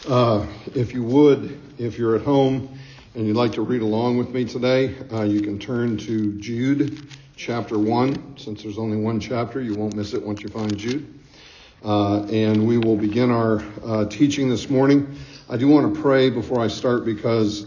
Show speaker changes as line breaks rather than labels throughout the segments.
If you would, if you're at home and you'd like to read along with me today, you can turn to Jude chapter 1. Since there's only one chapter, you won't miss it once you find Jude. And we will begin our teaching this morning. I do want to pray before I start because,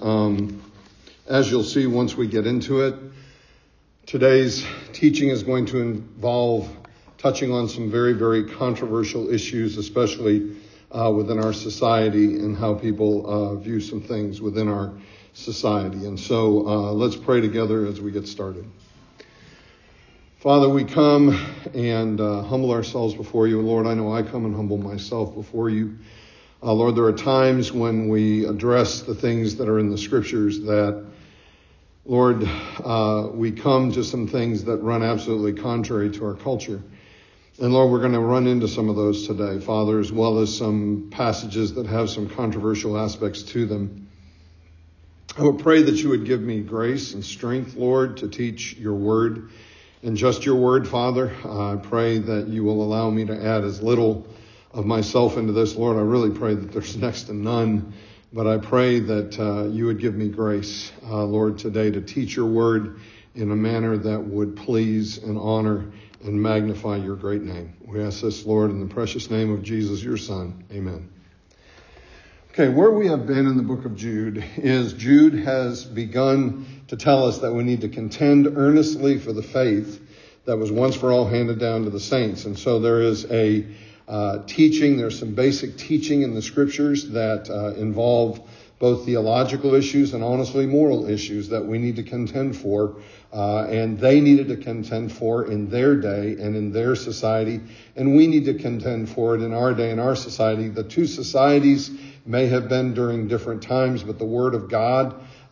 as you'll see once we get into it, today's teaching is going to involve touching on some very, very controversial issues, especially within our society and how people view some things within our society. And so let's pray together as we get started. Father, we come and humble ourselves before you. Lord, I know I come and humble myself before you. Lord, there are times when we address the things that are in the scriptures that, Lord, we come to some things that run absolutely contrary to our culture. And Lord, we're going to run into some of those today, Father, as well as some passages that have some controversial aspects to them. I would pray that you would give me grace and strength, Lord, to teach your word and just your word, Father. I pray that you will allow me to add as little of myself into this, Lord. I really pray that there's next to none, but I pray that you would give me grace, Lord, today to teach your word in a manner that would please and honor and magnify your great name. We ask this, Lord, in the precious name of Jesus, your Son. Amen. Okay, where we have been in the book of Jude is Jude has begun to tell us that we need to contend earnestly for the faith that was once for all handed down to the saints. And so there is a teaching, there's some basic teaching in the scriptures that involve both theological issues and honestly moral issues that we need to contend for. And they needed to contend for in their day and in their society. And we need to contend for it in our day and our society. The two societies may have been during different times, but the word of God,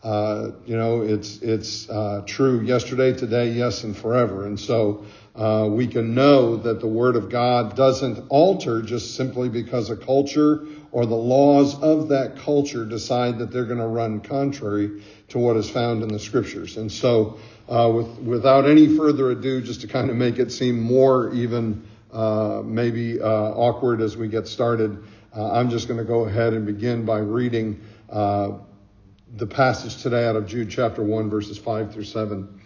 it's true yesterday, today, yes, and forever. And so we can know that the word of God doesn't alter just simply because a culture or the laws of that culture decide that they're going to run contrary to what is found in the scriptures. And so without any further ado, just to kind of make it seem more even maybe awkward as we get started, I'm just going to go ahead and begin by reading the passage today out of Jude chapter 1, verses 5 through 7.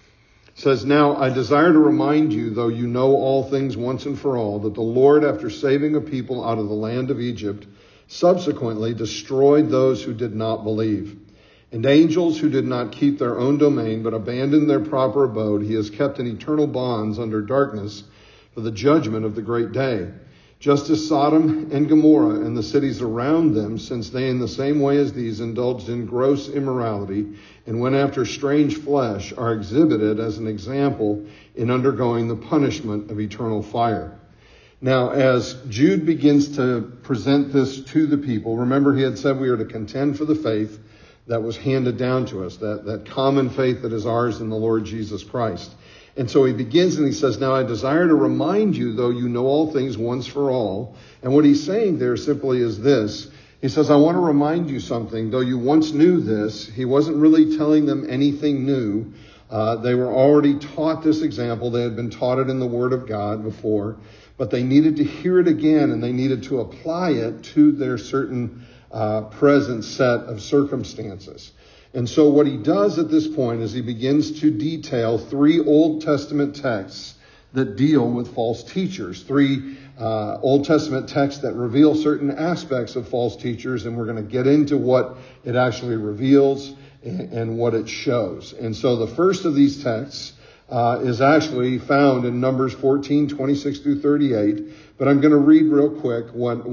It says, "Now I desire to remind you, though you know all things once and for all, that the Lord, after saving a people out of the land of Egypt, subsequently destroyed those who did not believe. And angels who did not keep their own domain, but abandoned their proper abode, he has kept in eternal bonds under darkness for the judgment of the great day. Just as Sodom and Gomorrah and the cities around them, since they in the same way as these indulged in gross immorality and went after strange flesh, are exhibited as an example in undergoing the punishment of eternal fire." Now, as Jude begins to present this to the people, remember he had said we are to contend for the faith that was handed down to us, that common faith that is ours in the Lord Jesus Christ. And so he begins and he says, "Now I desire to remind you, though you know all things once for all." And what he's saying there simply is this. He says, I want to remind you something. Though you once knew this, he wasn't really telling them anything new. They were already taught this example. They had been taught it in the Word of God before. But they needed to hear it again, and they needed to apply it to their certain present set of circumstances. And so what he does at this point is he begins to detail 3 Old Testament texts that deal with false teachers. 3 Old Testament texts that reveal certain aspects of false teachers, and we're going to get into what it actually reveals and what it shows. And so the first of these texts is actually found in Numbers 14, 26 through 38. But I'm going to read real quick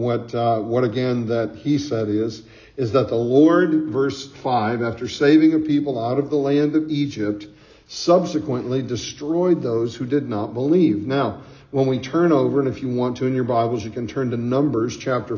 what again that he said is that the Lord, verse 5, after saving a people out of the land of Egypt, subsequently destroyed those who did not believe. Now, when we turn over, and if you want to in your Bibles, you can turn to Numbers chapter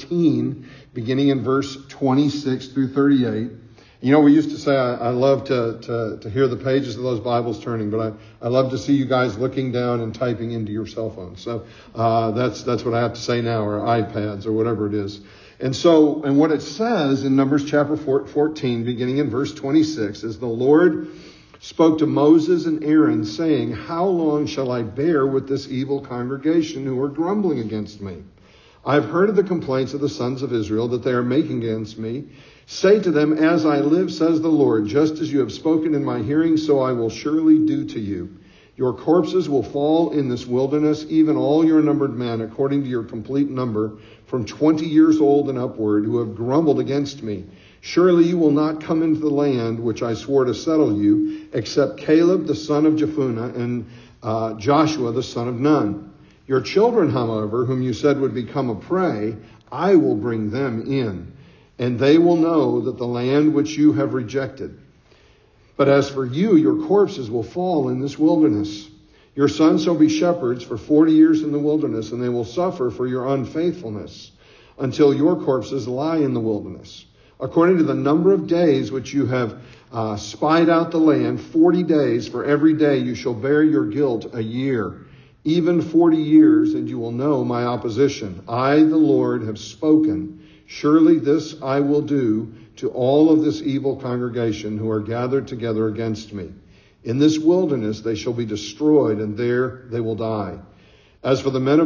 14, beginning in verse 26 through 38. You know, we used to say I love to hear the pages of those Bibles turning, but I love to see you guys looking down and typing into your cell phones. So that's what I have to say now, or iPads, or whatever it is. And what it says in Numbers chapter 14, beginning in verse 26, is the Lord spoke to Moses and Aaron, saying, "How long shall I bear with this evil congregation who are grumbling against me? I have heard of the complaints of the sons of Israel that they are making against me. Say to them, as I live, says the Lord, just as you have spoken in my hearing, so I will surely do to you. Your corpses will fall in this wilderness, even all your numbered men, according to your complete number, from 20 years old and upward, who have grumbled against me. Surely you will not come into the land which I swore to settle you, except Caleb the son of Jephunneh and Joshua the son of Nun. Your children, however, whom you said would become a prey, I will bring them in, and they will know that the land which you have rejected. But as for you, your corpses will fall in this wilderness. Your sons shall be shepherds for 40 years in the wilderness, and they will suffer for your unfaithfulness until your corpses lie in the wilderness. According to the number of days which you have spied out the land, 40 days, for every day you shall bear your guilt a year, even 40 years, and you will know my opposition. I, the Lord, have spoken. Surely this I will do to all of this evil congregation who are gathered together against me. In this wilderness they shall be destroyed, and there they will die. As for the men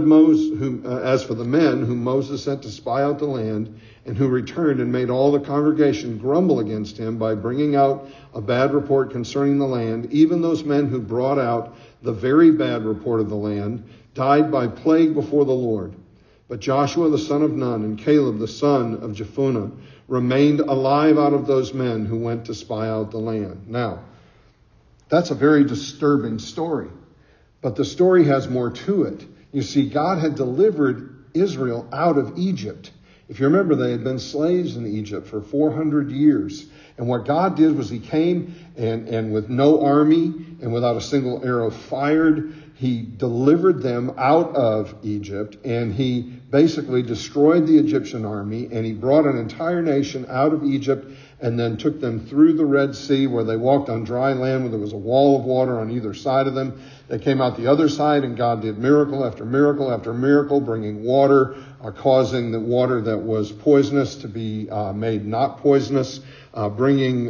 whom Moses sent to spy out the land, and who returned and made all the congregation grumble against him by bringing out a bad report concerning the land, even those men who brought out the very bad report of the land died by plague before the Lord. But Joshua the son of Nun and Caleb the son of Jephunneh remained alive out of those men who went to spy out the land. Now, that's a very disturbing story. But the story has more to it. You see, God had delivered Israel out of Egypt. If you remember, they had been slaves in Egypt for 400 years. And what God did was he came and with no army and without a single arrow fired, he delivered them out of Egypt, and he basically destroyed the Egyptian army, and he brought an entire nation out of Egypt and then took them through the Red Sea, where they walked on dry land, where there was a wall of water on either side of them. They came out the other side, and God did miracle after miracle after miracle, bringing water, causing the water that was poisonous to be made not poisonous, bringing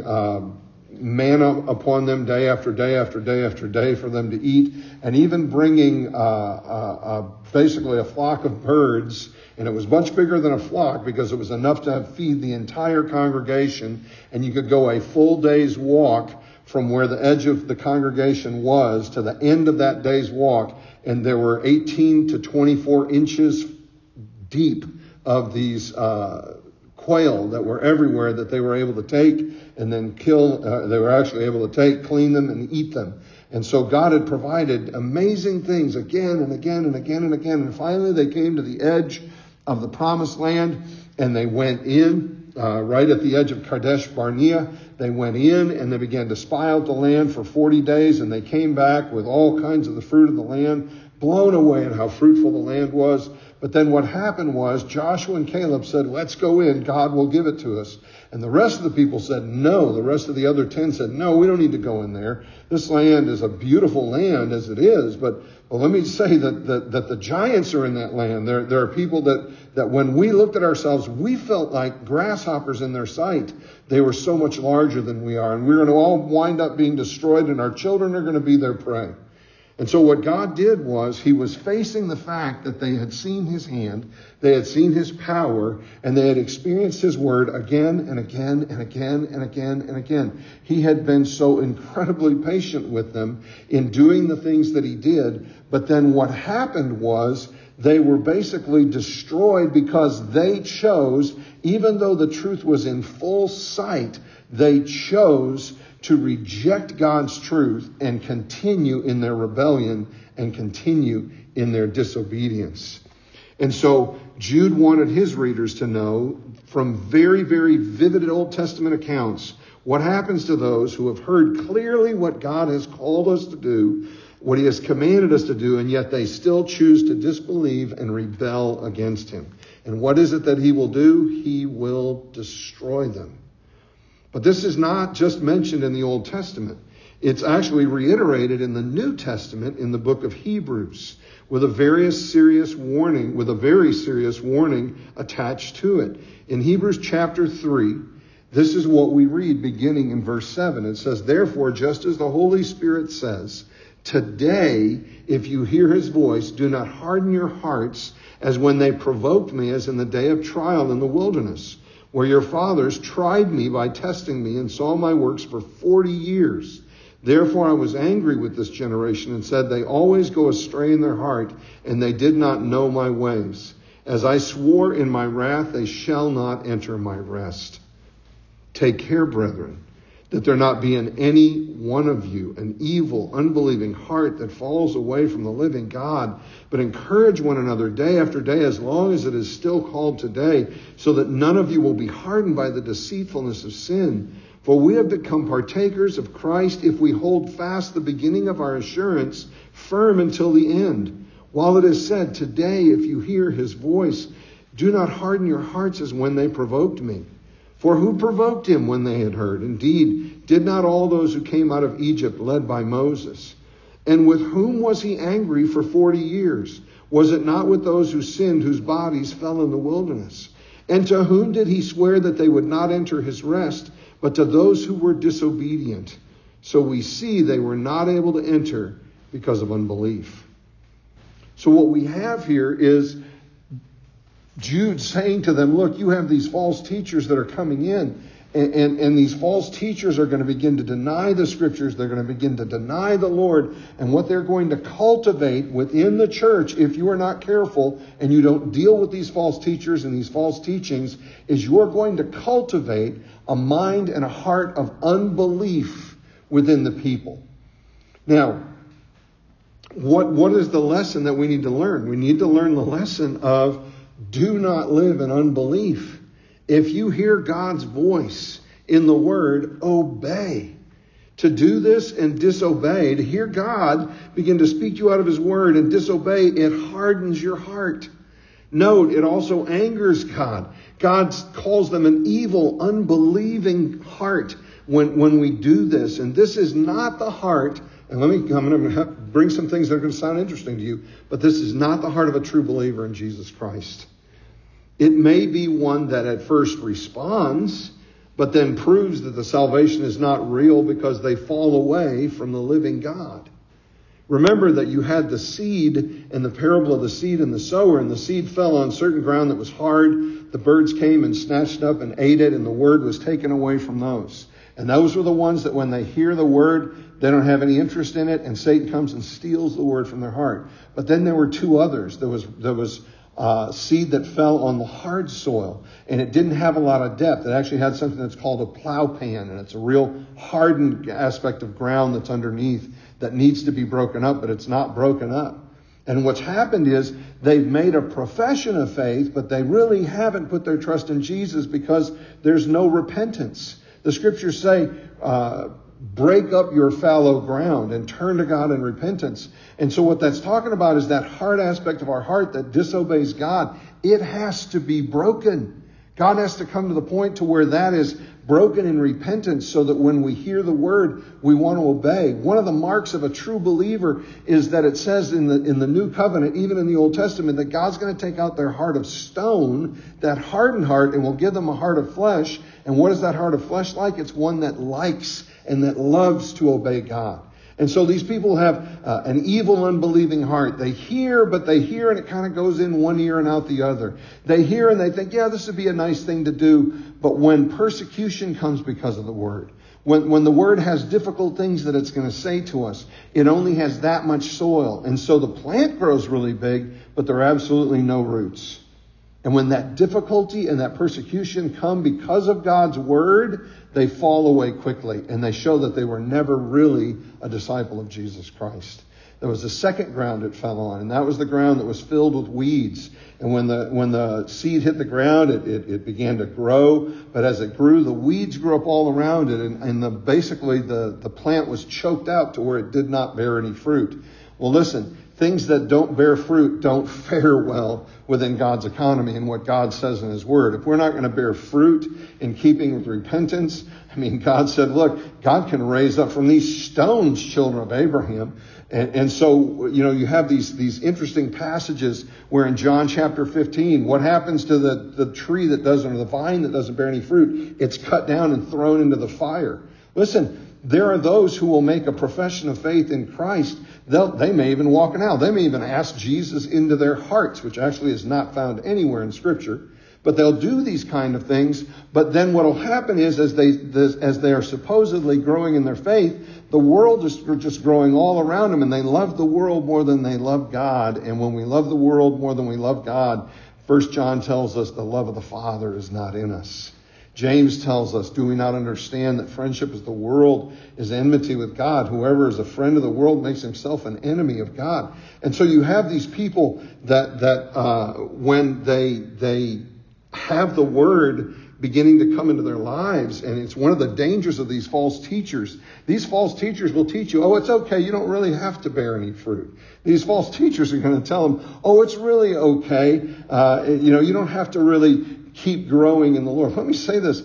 manna upon them day after day after day after day for them to eat, and even bringing basically a flock of birds. And it was much bigger than a flock because it was enough to feed the entire congregation, and you could go a full day's walk from where the edge of the congregation was to the end of that day's walk, and there were 18 to 24 inches deep of these quail that were everywhere that they were able to take and then kill. They were actually able to take, clean them, and eat them. And so God had provided amazing things again and again and again and again. And finally they came to the edge of the promised land, and they went in right at the edge of Kadesh Barnea. They went in and they began to spy out the land for 40 days, and they came back with all kinds of the fruit of the land, blown away at how fruitful the land was. But then what happened was Joshua and Caleb said, let's go in, God will give it to us. And the rest of the people said no. The rest of the other 10 said, no, we don't need to go in there. This land is a beautiful land as it is, but let me say that the giants are in that land. There are people that when we looked at ourselves, we felt like grasshoppers in their sight. They were so much larger than we are, and we're going to all wind up being destroyed, and our children are going to be their prey. And so what God did was he was facing the fact that they had seen his hand, they had seen his power, and they had experienced his word again and again and again and again and again. He had been so incredibly patient with them in doing the things that he did. But then what happened was they were basically destroyed because they chose, even though the truth was in full sight, they chose to reject God's truth and continue in their rebellion and continue in their disobedience. And so Jude wanted his readers to know from very, very vivid Old Testament accounts what happens to those who have heard clearly what God has called us to do, what he has commanded us to do, and yet they still choose to disbelieve and rebel against him. And what is it that he will do? He will destroy them. But this is not just mentioned in the Old Testament. It's actually reiterated in the New Testament in the book of Hebrews with a very serious warning attached to it. In Hebrews chapter 3, this is what we read beginning in verse 7. It says, therefore, just as the Holy Spirit says, Today, if you hear his voice, do not harden your hearts as when they provoked me, as in the day of trial in the wilderness, where your fathers tried me by testing me and saw my works for 40 years. Therefore I was angry with this generation and said, they always go astray in their heart, and they did not know my ways. As I swore in my wrath, they shall not enter my rest. Take care, brethren, that there not be in any one of you an evil, unbelieving heart that falls away from the living God, but encourage one another day after day, as long as it is still called today, so that none of you will be hardened by the deceitfulness of sin. For we have become partakers of Christ if we hold fast the beginning of our assurance firm until the end. While it is said, today, if you hear his voice, do not harden your hearts as when they provoked me. For who provoked him when they had heard? Indeed, did not all those who came out of Egypt led by Moses? And with whom was he angry for 40 years? Was it not with those who sinned, whose bodies fell in the wilderness? And to whom did he swear that they would not enter his rest, but to those who were disobedient? So we see they were not able to enter because of unbelief. So what we have here is Jude saying to them, look, you have these false teachers that are coming in, and these false teachers are going to begin to deny the scriptures. They're going to begin to deny the Lord. And what they're going to cultivate within the church, if you are not careful and you don't deal with these false teachers and these false teachings, is you're going to cultivate a mind and a heart of unbelief within the people. Now, what is the lesson that we need to learn? We need to learn the lesson of do not live in unbelief. If you hear God's voice in the word, obey. To do this and disobey, to hear God begin to speak you out of his word and disobey, it hardens your heart. Note, it also angers God. God calls them an evil, unbelieving heart when we do this. And this is not the heart, and I'm going to bring some things that are going to sound interesting to you, but this is not the heart of a true believer in Jesus Christ. It may be one that at first responds, but then proves that the salvation is not real because they fall away from the living God. Remember that you had the seed in the parable of the seed and the sower, and the seed fell on certain ground that was hard. The birds came and snatched up and ate it, and the word was taken away from those. And those were the ones that when they hear the word, they don't have any interest in it, and Satan comes and steals the word from their heart. But then there were two others. There was seed that fell on the hard soil, and it didn't have a lot of depth. It actually had something that's called a plow pan, and it's a real hardened aspect of ground that's underneath that needs to be broken up, but it's not broken up. And what's happened is they've made a profession of faith, but they really haven't put their trust in Jesus because there's no repentance. The scriptures say, break up your fallow ground and turn to God in repentance. And so what that's talking about is that hard aspect of our heart that disobeys God. It has to be broken. God has to come to the point to where that is broken in repentance so that when we hear the word, we want to obey. One of the marks of a true believer is that it says in the New Covenant, even in the Old Testament, that God's going to take out their heart of stone, that hardened heart, and will give them a heart of flesh. And what is that heart of flesh like? It's one that likes and that loves to obey God. And so these people have an evil, unbelieving heart. They hear, but they hear and it kind of goes in one ear and out the other. They hear and they think, yeah, this would be a nice thing to do. But when persecution comes because of the word, when the word has difficult things that it's going to say to us, it only has that much soil. And so the plant grows really big, but there are absolutely no roots. And when that difficulty and that persecution come because of God's word, they fall away quickly and they show that they were never really a disciple of Jesus Christ. There was a second ground it fell on, and that was the ground that was filled with weeds. And when the seed hit the ground, it began to grow. But as it grew, the weeds grew up all around it, and basically the plant was choked out to where it did not bear any fruit. Well, listen, things that don't bear fruit don't fare well within God's economy and what God says in his word. If we're not going to bear fruit in keeping with repentance, God said, look, God can raise up from these stones children of Abraham. And so, you have these interesting passages where in John chapter 15, what happens to the tree that doesn't, or the vine that doesn't bear any fruit? It's cut down and thrown into the fire. Listen, there are those who will make a profession of faith in Christ They may even walk an aisle. They may even ask Jesus into their hearts, which actually is not found anywhere in Scripture. But they'll do these kind of things. But then what will happen is, as they are supposedly growing in their faith, the world is just growing all around them, and they love the world more than they love God. And when we love the world more than we love God, 1 John tells us the love of the Father is not in us. James tells us, do we not understand that friendship with the world is enmity with God? Whoever is a friend of the world makes himself an enemy of God. And so you have these people that when they have the word beginning to come into their lives, and it's one of the dangers of these false teachers. These false teachers will teach you, oh, it's okay, you don't really have to bear any fruit. These false teachers are going to tell them, oh, it's really okay, you don't have to really keep growing in the Lord. Let me say this.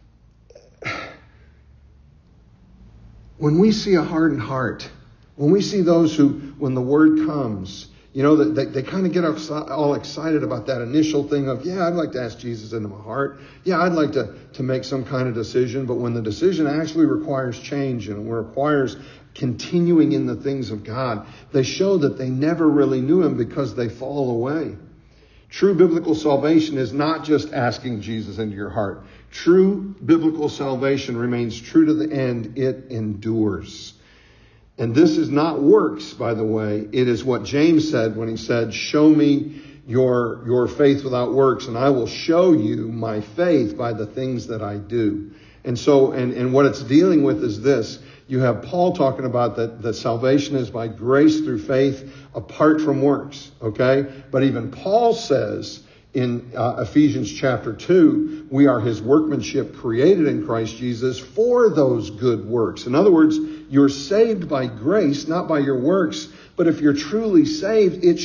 When we see a hardened heart, when we see those who, when the word comes, they kind of get all excited about that initial thing of, yeah, I'd like to ask Jesus into my heart. Yeah, I'd like to make some kind of decision. But when the decision actually requires change and requires continuing in the things of God, they show that they never really knew Him because they fall away. True biblical salvation is not just asking Jesus into your heart. True biblical salvation remains true to the end. It endures. And this is not works, by the way. It is what James said when he said, show me your faith without works, and I will show you my faith by the things that I do. And so, and what it's dealing with is this. You have Paul talking about that salvation is by grace through faith apart from works. Okay? But even Paul says in Ephesians chapter 2, we are His workmanship created in Christ Jesus for those good works. In other words, you're saved by grace, not by your works. But if you're truly saved, it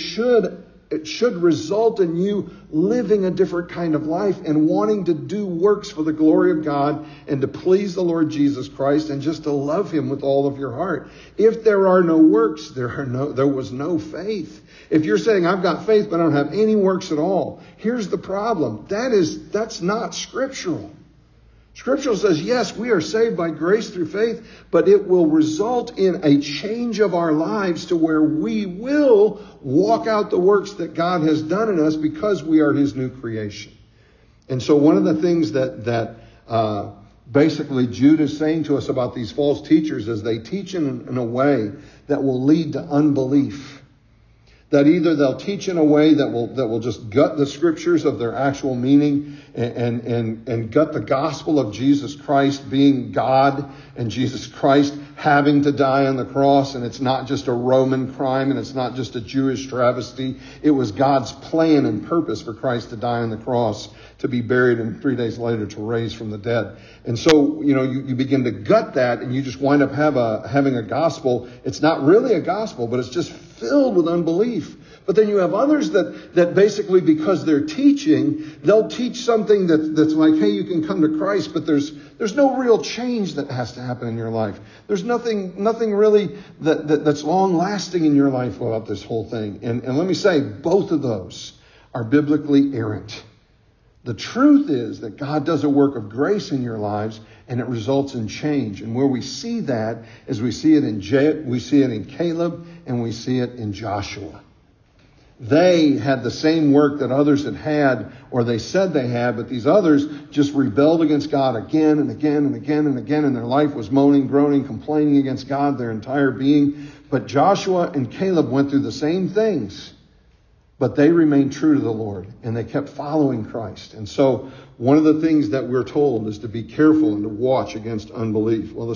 should result in you living a different kind of life and wanting to do works for the glory of God and to please the Lord Jesus Christ and just to love Him with all of your heart. If there are no works, there was no faith. If you're saying, I've got faith, but I don't have any works at all, here's the problem. That's not scriptural. Scripture says, yes, we are saved by grace through faith, but it will result in a change of our lives to where we will walk out the works that God has done in us because we are His new creation. And so one of the things that basically Jude is saying to us about these false teachers is they teach in a way that will lead to unbelief. That either they'll teach in a way that will just gut the scriptures of their actual meaning and gut the gospel of Jesus Christ being God and Jesus Christ having to die on the cross, and it's not just a Roman crime and it's not just a Jewish travesty. It was God's plan and purpose for Christ to die on the cross, to be buried, and 3 days later to raise from the dead. And so, you begin to gut that, and you just wind up having a gospel. It's not really a gospel, but it's just filled with unbelief. But then you have others that basically, because they're teaching, they'll teach something that's like, hey, you can come to Christ, but there's no real change that has to happen in your life. There's nothing really that's long lasting in your life about this whole thing. And let me say, both of those are biblically errant. The truth is that God does a work of grace in your lives, and it results in change. And where we see that is we see it in Caleb, and we see it in Joshua. They had the same work that others had, or they said they had, but these others just rebelled against God again and again and again and again, and their life was moaning, groaning, complaining against God their entire being. But Joshua and Caleb went through the same things, but they remained true to the Lord, and they kept following Christ. And so one of the things that we're told is to be careful and to watch against unbelief. Well, the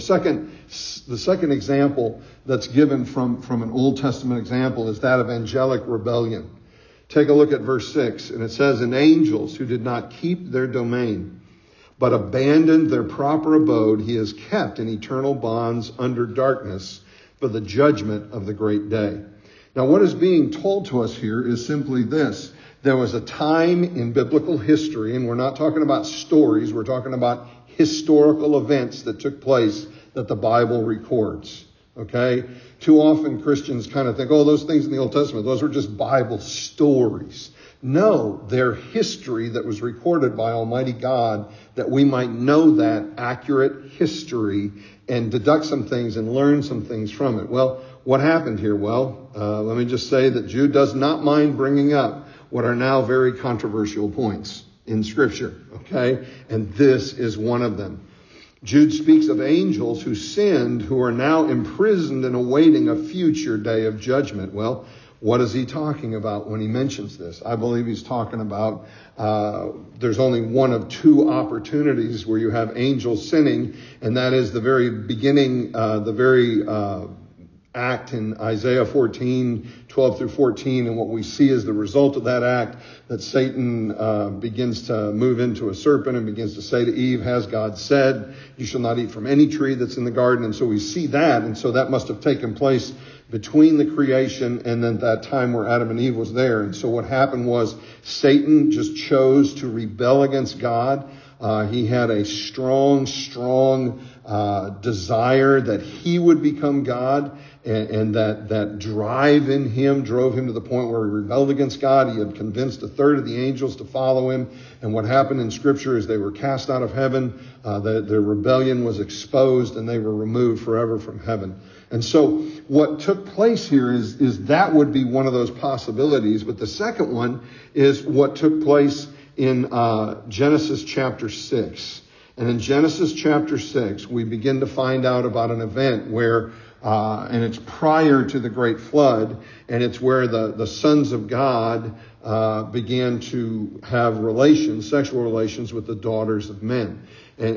second example that's given from an Old Testament example is that of angelic rebellion. Take a look at verse 6, and it says, "And angels who did not keep their domain, but abandoned their proper abode, He has kept in eternal bonds under darkness for the judgment of the great day." Now, what is being told to us here is simply this. There was a time in biblical history, and we're not talking about stories, we're talking about historical events that took place that the Bible records. Okay? Too often Christians kind of think, oh, those things in the Old Testament, those were just Bible stories. No, they're history that was recorded by Almighty God, that we might know that accurate history and deduct some things and learn some things from it. Well, what happened here? Well, let me just say that Jude does not mind bringing up what are now very controversial points in Scripture, okay? And this is one of them. Jude speaks of angels who sinned, who are now imprisoned and awaiting a future day of judgment. Well, what is he talking about when he mentions this? I believe he's talking about there's only one of two opportunities where you have angels sinning, and that is the very beginning, act in Isaiah 14, 12 through 14. And what we see is the result of that act, that Satan begins to move into a serpent and begins to say to Eve, has God said, you shall not eat from any tree that's in the garden? And so we see that. And so that must have taken place between the creation and then that time where Adam and Eve was there. And so what happened was Satan just chose to rebel against God. He had a strong desire that he would become God, and that drive in him drove him to the point where he rebelled against God. He had convinced a third of the angels to follow him. And what happened in Scripture is they were cast out of heaven. Their rebellion was exposed, and they were removed forever from heaven. And so what took place here is that would be one of those possibilities. But the second one is what took place in Genesis chapter 6. And in Genesis chapter 6, we begin to find out about an event where, and it's prior to the great flood, and it's where the sons of God began to have sexual relations with the daughters of men.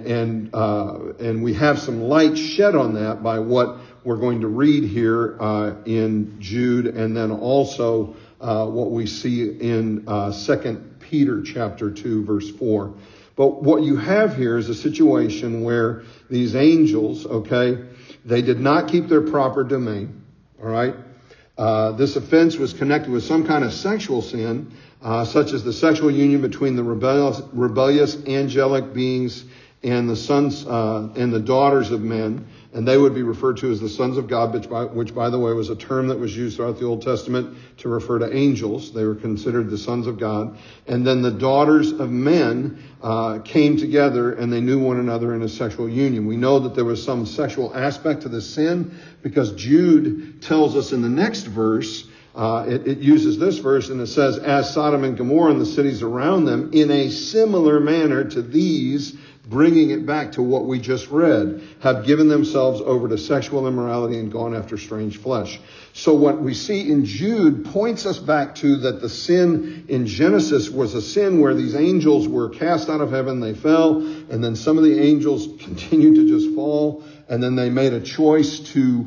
And we have some light shed on that by what we're going to read here in Jude, and then also what we see in 2 Peter chapter 2, verse 4. But what you have here is a situation where these angels, okay, they did not keep their proper domain, all right? This offense was connected with some kind of sexual sin, such as the sexual union between the rebellious angelic beings and the sons and the daughters of men. And they would be referred to as the sons of God, which by the way, was a term that was used throughout the Old Testament to refer to angels. They were considered the sons of God. And then the daughters of men came together, and they knew one another in a sexual union. We know that there was some sexual aspect to the sin because Jude tells us in the next verse, it uses this verse, and it says, as Sodom and Gomorrah and the cities around them, in a similar manner to these, bringing it back to what we just read, have given themselves over to sexual immorality and gone after strange flesh. So what we see in Jude points us back to that the sin in Genesis was a sin where these angels were cast out of heaven, they fell, and then some of the angels continued to just fall, and then they made a choice to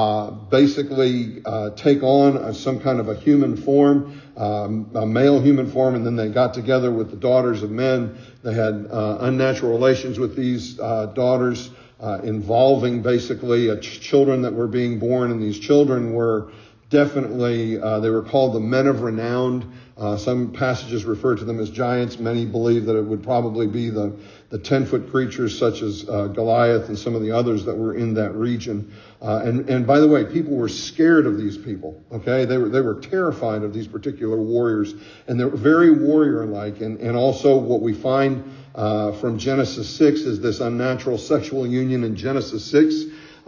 basically take on some kind of a human form, a male human form, and then they got together with the daughters of men. They had unnatural relations with these daughters, involving basically children that were being born, and these children were definitely, they were called the men of renown. Some passages refer to them as giants. Many believe that it would probably be the 10-foot creatures such as Goliath and some of the others that were in that region. And by the way, people were scared of these people. Okay, they were terrified of these particular warriors, and they're very warrior-like. And also what we find from Genesis 6 is this unnatural sexual union in Genesis 6.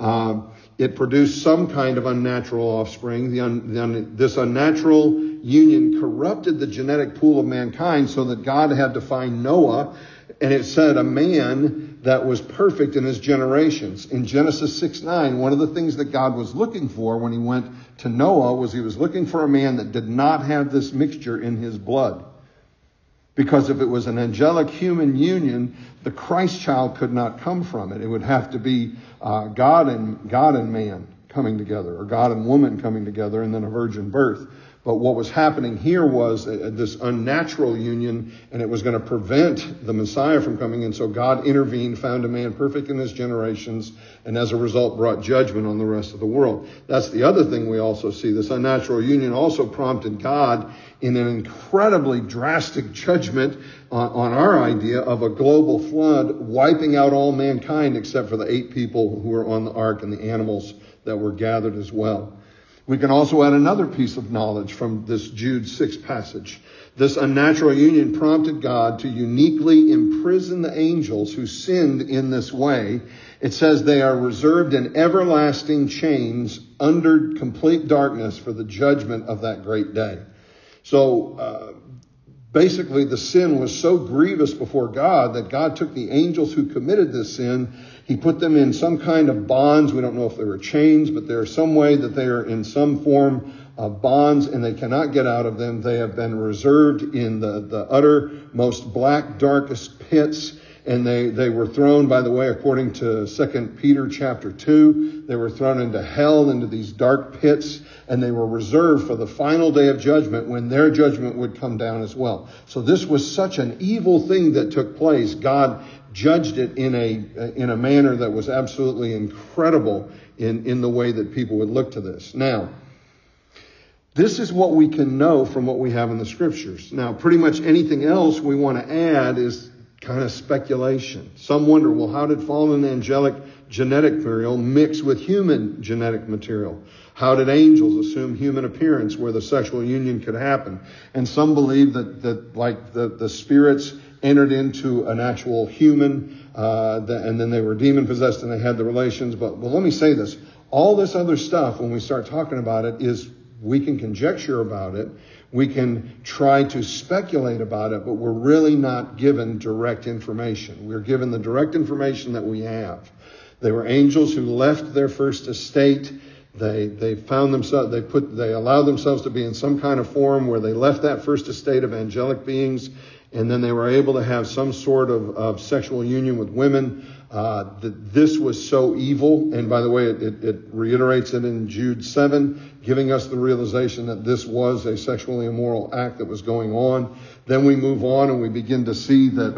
It produced some kind of unnatural offspring. This unnatural union corrupted the genetic pool of mankind so that God had to find Noah, and it said a man that was perfect in his generations. In Genesis 6:9, one of the things that God was looking for when he went to Noah was he was looking for a man that did not have this mixture in his blood. Because if it was an angelic human union, the Christ child could not come from it. It would have to be God and man coming together, or God and woman coming together, and then a virgin birth. But what was happening here was this unnatural union, and it was going to prevent the Messiah from coming in. So God intervened, found a man perfect in his generations, and as a result brought judgment on the rest of the world. That's the other thing we also see. This unnatural union also prompted God in an incredibly drastic judgment on our idea of a global flood, wiping out all mankind except for the 8 people who were on the ark and the animals that were gathered as well. We can also add another piece of knowledge from this Jude 6 passage. This unnatural union prompted God to uniquely imprison the angels who sinned in this way. It says they are reserved in everlasting chains under complete darkness for the judgment of that great day. So basically the sin was so grievous before God that God took the angels who committed this sin. He put them in some kind of bonds. We don't know if they were chains, but there's some way that they are in some form of bonds and they cannot get out of them. They have been reserved in the uttermost black, darkest pits. And they were thrown, by the way, according to 2 Peter chapter 2, they were thrown into hell, into these dark pits, and they were reserved for the final day of judgment when their judgment would come down as well. So this was such an evil thing that took place. God judged it in a manner that was absolutely incredible in the way that people would look to this. Now, this is what we can know from what we have in the scriptures. Now, pretty much anything else we want to add is kind of speculation. Some wonder, well, how did fallen angelic genetic material mix with human genetic material? How did angels assume human appearance where the sexual union could happen? And some believe that like the spirits entered into an actual human, and then they were demon possessed and they had the relations. But well, let me say this. All this other stuff, when we start talking about it, is we can conjecture about it. We can try to speculate about it, but we're really not given direct information. We're given the direct information that we have. They were angels who left their first estate. They found themselves, they allowed themselves to be in some kind of form where they left that first estate of angelic beings, and then they were able to have some sort of sexual union with women. This was so evil. And by the way, it reiterates it in Jude 7, giving us the realization that this was a sexually immoral act that was going on. Then we move on and we begin to see that,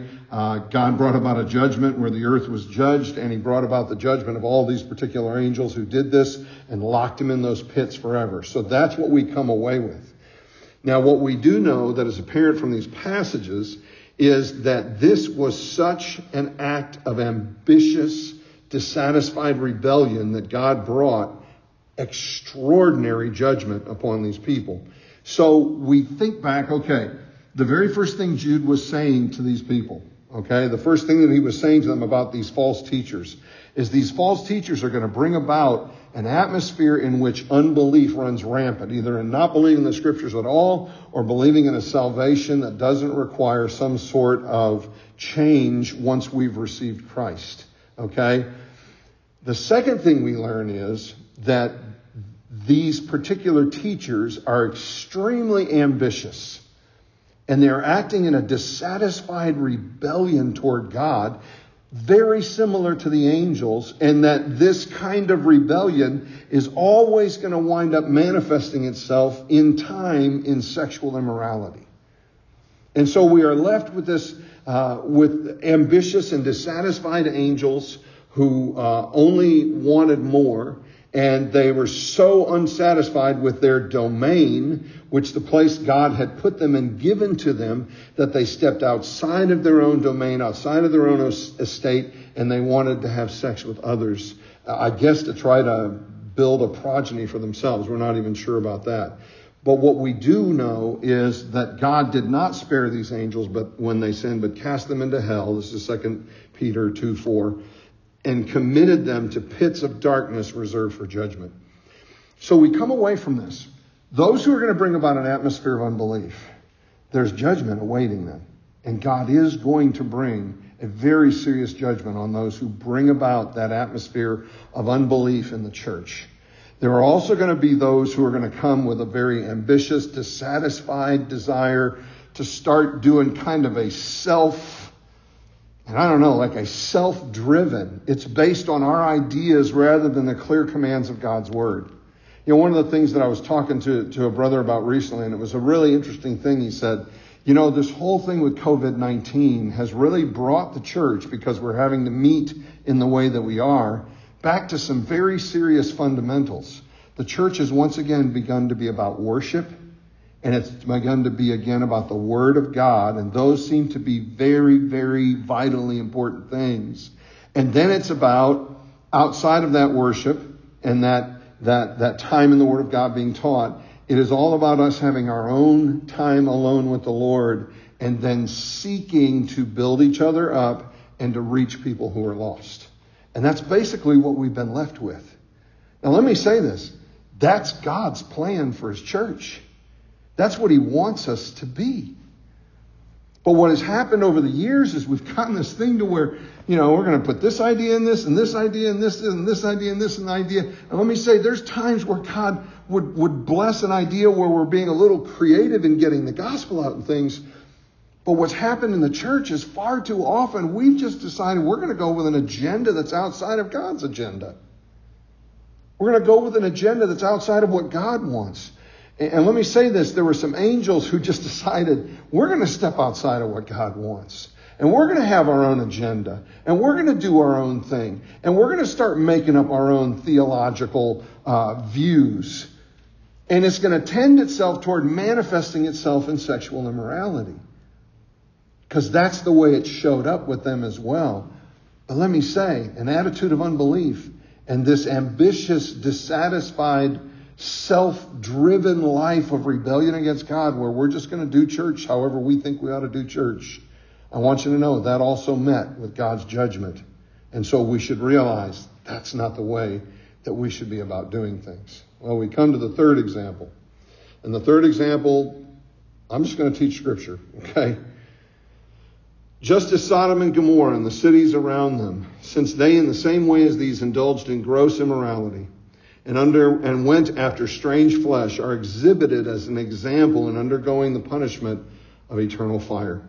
God brought about a judgment where the earth was judged, and he brought about the judgment of all these particular angels who did this and locked them in those pits forever. So that's what we come away with. Now, what we do know that is apparent from these passages is that this was such an act of ambitious, dissatisfied rebellion that God brought extraordinary judgment upon these people. So we think back, the very first thing Jude was saying to these people, the first thing that he was saying to them about these false teachers is these false teachers are going to bring about an atmosphere in which unbelief runs rampant, either in not believing the scriptures at all or believing in a salvation that doesn't require some sort of change once we've received Christ. The second thing we learn is that these particular teachers are extremely ambitious, and they're acting in a dissatisfied rebellion toward God, very similar to the angels, and that this kind of rebellion is always going to wind up manifesting itself in time in sexual immorality. And so we are left with this, with ambitious and dissatisfied angels who only wanted more, and they were so unsatisfied with their domain, which the place God had put them and given to them, that they stepped outside of their own domain, outside of their own estate, and they wanted to have sex with others, I guess to try to build a progeny for themselves. We're not even sure about that. But what we do know is that God did not spare these angels but when they sinned, but cast them into hell. This is 2 Peter 2:4. And committed them to pits of darkness reserved for judgment. So we come away from this. Those who are going to bring about an atmosphere of unbelief, there's judgment awaiting them. And God is going to bring a very serious judgment on those who bring about that atmosphere of unbelief in the church. There are also going to be those who are going to come with a very ambitious, dissatisfied desire to start doing kind of a like a self-driven. It's based on our ideas rather than the clear commands of God's word. One of the things that I was talking to a brother about recently, and it was a really interesting thing, he said, this whole thing with COVID-19 has really brought the church, because we're having to meet in the way that we are, back to some very serious fundamentals. The church has once again begun to be about worship, and it's begun to be again about the Word of God. And those seem to be very, very vitally important things. And then it's about, outside of that worship and that time in the Word of God being taught, it is all about us having our own time alone with the Lord and then seeking to build each other up and to reach people who are lost. And that's basically what we've been left with. Now let me say this. That's God's plan for His church. That's what He wants us to be. But what has happened over the years is we've gotten this thing to where, we're going to put this idea in this, and this idea in this, and this idea in this, and idea. And let me say, there's times where God would bless an idea where we're being a little creative in getting the gospel out and things. But what's happened in the church is far too often we've just decided we're going to go with an agenda that's outside of God's agenda. We're going to go with an agenda that's outside of what God wants. And let me say this, there were some angels who just decided we're going to step outside of what God wants. And we're going to have our own agenda. And we're going to do our own thing. And we're going to start making up our own theological views. And it's going to tend itself toward manifesting itself in sexual immorality. Because that's the way it showed up with them as well. But let me say, an attitude of unbelief and this ambitious, dissatisfied, self-driven life of rebellion against God, where we're just going to do church however we think we ought to do church, I want you to know that also met with God's judgment. And so we should realize that's not the way that we should be about doing things. Well, we come to the third example. And the third example, I'm just going to teach Scripture, okay? Just as Sodom and Gomorrah and the cities around them, since they in the same way as these indulged in gross immorality and went after strange flesh, are exhibited as an example in undergoing the punishment of eternal fire.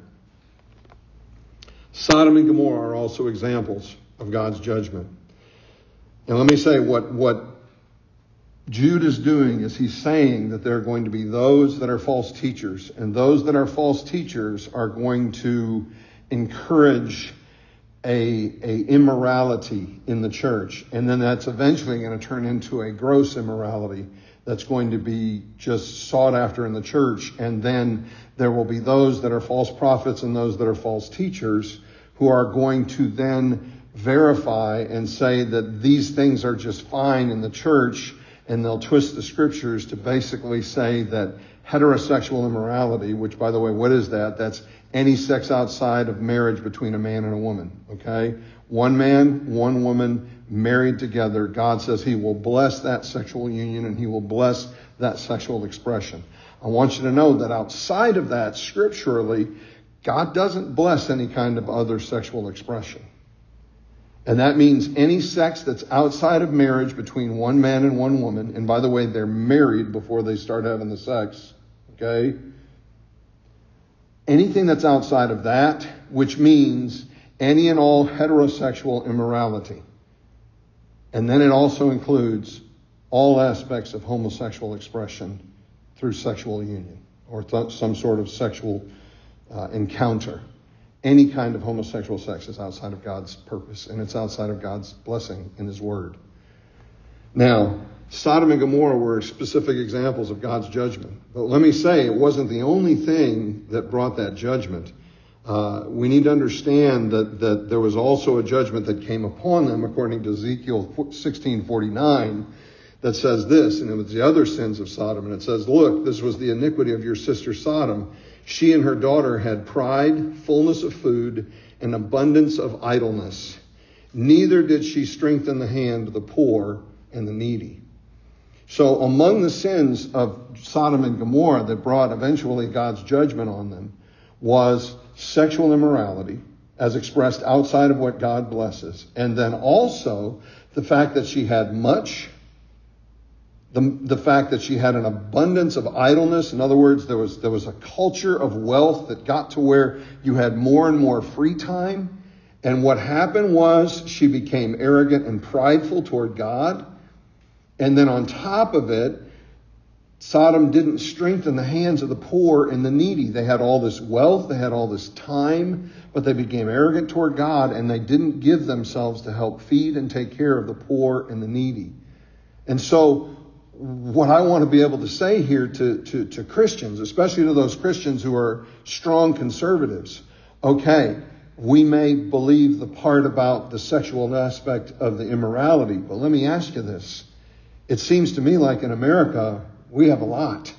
Sodom and Gomorrah are also examples of God's judgment. And let me say, what Jude is doing is he's saying that there are going to be those that are false teachers, and those that are false teachers are going to encourage a immorality in the church. And then that's eventually going to turn into a gross immorality that's going to be just sought after in the church. And then there will be those that are false prophets and those that are false teachers who are going to then verify and say that these things are just fine in the church, and they'll twist the Scriptures to basically say that heterosexual immorality, which, by the way, what is that? That's any sex outside of marriage between a man and a woman, okay? One man, one woman, married together. God says He will bless that sexual union and He will bless that sexual expression. I want you to know that outside of that, scripturally, God doesn't bless any kind of other sexual expression. And that means any sex that's outside of marriage between one man and one woman. And by the way, they're married before they start having the sex, okay? Anything that's outside of that, which means any and all heterosexual immorality. And then it also includes all aspects of homosexual expression through sexual union or some sort of sexual encounter. Any kind of homosexual sex is outside of God's purpose, and it's outside of God's blessing in His Word. Now, Sodom and Gomorrah were specific examples of God's judgment. But let me say, it wasn't the only thing that brought that judgment. We need to understand that there was also a judgment that came upon them, according to Ezekiel 16:49, that says this, and it was the other sins of Sodom. And it says, "Look, this was the iniquity of your sister Sodom. She and her daughter had pride, fullness of food, and abundance of idleness. Neither did she strengthen the hand of the poor and the needy." So among the sins of Sodom and Gomorrah that brought eventually God's judgment on them was sexual immorality, as expressed outside of what God blesses. And then also the fact that she had much, the fact that she had an abundance of idleness. In other words, there was a culture of wealth that got to where you had more and more free time. And what happened was she became arrogant and prideful toward God. And then on top of it, Sodom didn't strengthen the hands of the poor and the needy. They had all this wealth, they had all this time, but they became arrogant toward God, and they didn't give themselves to help feed and take care of the poor and the needy. And so what I want to be able to say here to Christians, especially to those Christians who are strong conservatives, okay, we may believe the part about the sexual aspect of the immorality, but let me ask you this. It seems to me like in America, we have a lot.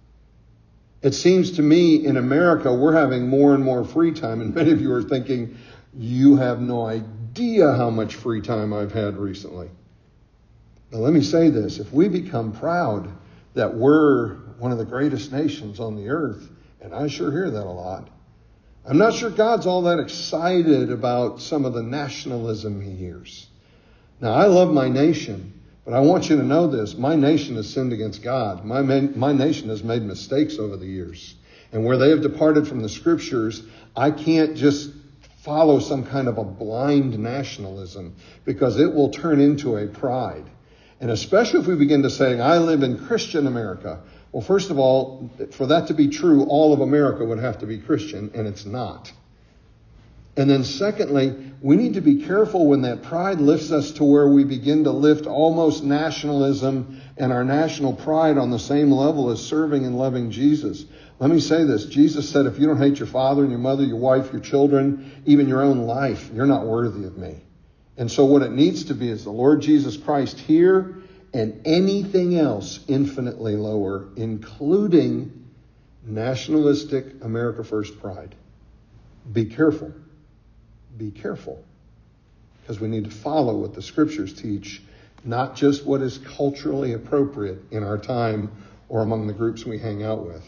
It seems to me in America, we're having more and more free time. And many of you are thinking, you have no idea how much free time I've had recently. Now let me say this. If we become proud that we're one of the greatest nations on the earth, and I sure hear that a lot, I'm not sure God's all that excited about some of the nationalism he hears. Now, I love my nation, but I want you to know this. My nation has sinned against God. My nation has made mistakes over the years. And where they have departed from the scriptures, I can't just follow some kind of a blind nationalism, because it will turn into a pride. And especially if we begin to say, I live in Christian America. Well, first of all, for that to be true, all of America would have to be Christian, and it's not. And then secondly, we need to be careful when that pride lifts us to where we begin to lift almost nationalism and our national pride on the same level as serving and loving Jesus. Let me say this. Jesus said, if you don't hate your father and your mother, your wife, your children, even your own life, you're not worthy of me. And so what it needs to be is the Lord Jesus Christ here and anything else infinitely lower, including nationalistic America First pride. Be careful. Be careful. Because we need to follow what the scriptures teach, not just what is culturally appropriate in our time or among the groups we hang out with.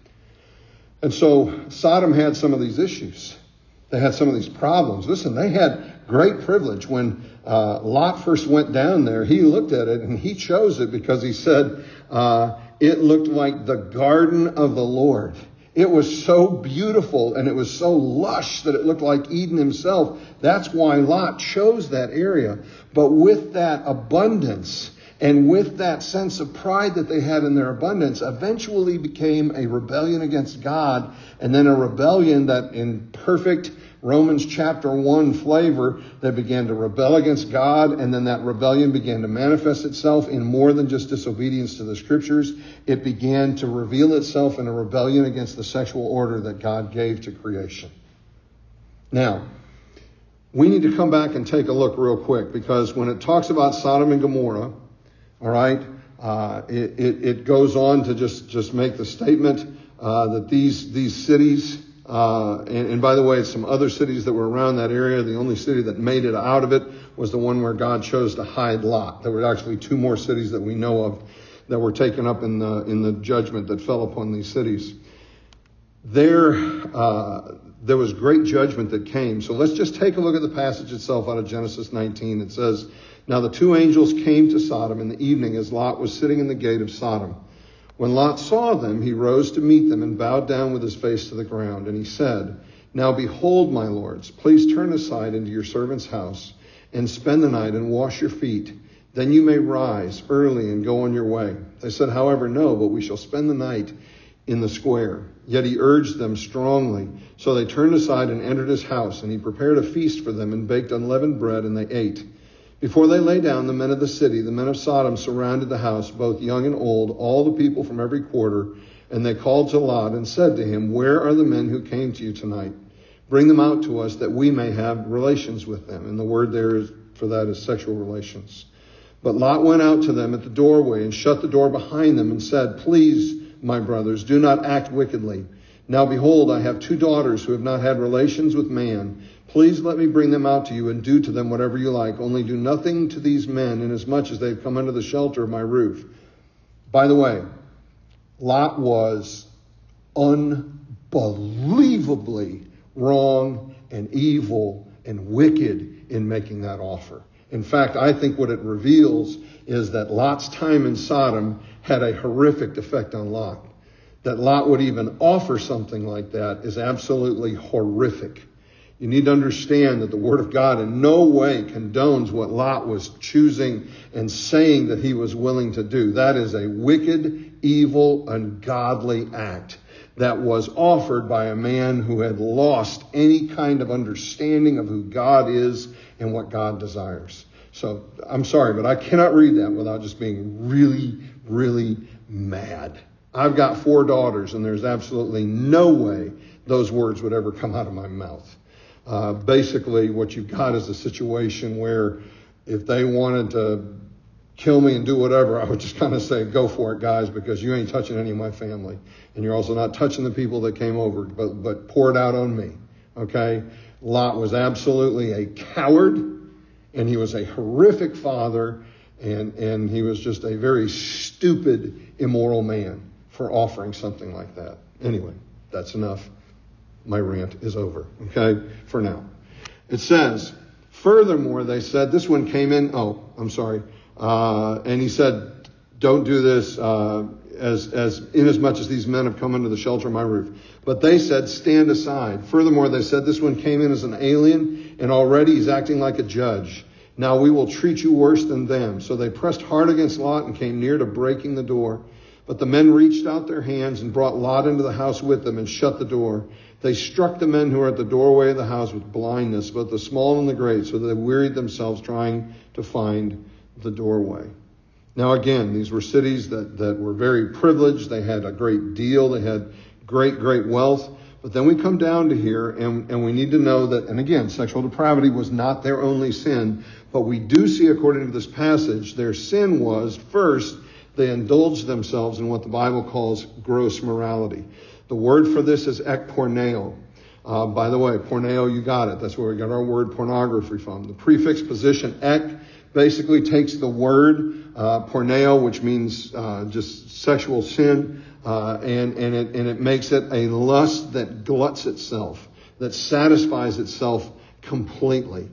And so Sodom had some of these issues. They had some of these problems. Listen, they had great privilege. When Lot first went down there, he looked at it and he chose it because he said it looked like the garden of the Lord. It was so beautiful and it was so lush that it looked like Eden himself. That's why Lot chose that area. But with that abundance and with that sense of pride that they had in their abundance, eventually became a rebellion against God, and then a rebellion that in perfect Romans chapter 1 flavor, they began to rebel against God, and then that rebellion began to manifest itself in more than just disobedience to the scriptures. It began to reveal itself in a rebellion against the sexual order that God gave to creation. Now, we need to come back and take a look real quick, because when it talks about Sodom and Gomorrah, all right, it goes on to just make the statement that these cities, and by the way, some other cities that were around that area, the only city that made it out of it was the one where God chose to hide Lot. There were actually two more cities that we know of that were taken up in the judgment that fell upon these cities. There was great judgment that came. So let's just take a look at the passage itself out of Genesis 19. It says, now the two angels came to Sodom in the evening as Lot was sitting in the gate of Sodom. When Lot saw them, he rose to meet them and bowed down with his face to the ground. And he said, now behold, my lords, please turn aside into your servant's house and spend the night and wash your feet. Then you may rise early and go on your way. They said, however, no, but we shall spend the night in the square. Yet he urged them strongly. So they turned aside and entered his house, and he prepared a feast for them and baked unleavened bread, and they ate. Before they lay down, the men of the city, the men of Sodom, surrounded the house, both young and old, all the people from every quarter. And they called to Lot and said to him, where are the men who came to you tonight? Bring them out to us that we may have relations with them. And the word there for that is sexual relations. But Lot went out to them at the doorway and shut the door behind them and said, please, my brothers, do not act wickedly. Now behold, I have two daughters who have not had relations with man. Please let me bring them out to you and do to them whatever you like. Only do nothing to these men inasmuch as they've come under the shelter of my roof. By the way, Lot was unbelievably wrong and evil and wicked in making that offer. In fact, I think what it reveals is that Lot's time in Sodom had a horrific effect on Lot. That Lot would even offer something like that is absolutely horrific. You need to understand that the Word of God in no way condones what Lot was choosing and saying that he was willing to do. That is a wicked, evil, ungodly act that was offered by a man who had lost any kind of understanding of who God is and what God desires. So I'm sorry, but I cannot read that without just being really, really mad. I've got 4 daughters, and there's absolutely no way those words would ever come out of my mouth. Basically, what you've got is a situation where if they wanted to kill me and do whatever, I would just kind of say, go for it, guys, because you ain't touching any of my family. And you're also not touching the people that came over, but pour it out on me. Okay? Lot was absolutely a coward, and he was a horrific father And he was just a very stupid, immoral man for offering something like that. Anyway, that's enough. My rant is over, okay, for now. It says, furthermore, they said, this one came in, and he said, don't do this as inasmuch as these men have come under the shelter of my roof. But they said, stand aside. Furthermore, they said, this one came in as an alien, and already he's acting like a judge. Now we will treat you worse than them. So they pressed hard against Lot and came near to breaking the door. But the men reached out their hands and brought Lot into the house with them and shut the door. They struck the men who were at the doorway of the house with blindness, both the small and the great, so that they wearied themselves trying to find the doorway. Now again, these were cities that were very privileged. They had a great deal. They had great wealth. But then we come down to here, and we need to know that, and again, sexual depravity was not their only sin, but we do see, according to this passage, their sin was, first, they indulged themselves in what the Bible calls gross morality. The word for this is ekporneo. By the way, porneo, you got it. That's where we got our word pornography from. The prefix position ek basically takes the word porneo, which means just sexual sin, and it makes it a lust that gluts itself, that satisfies itself completely.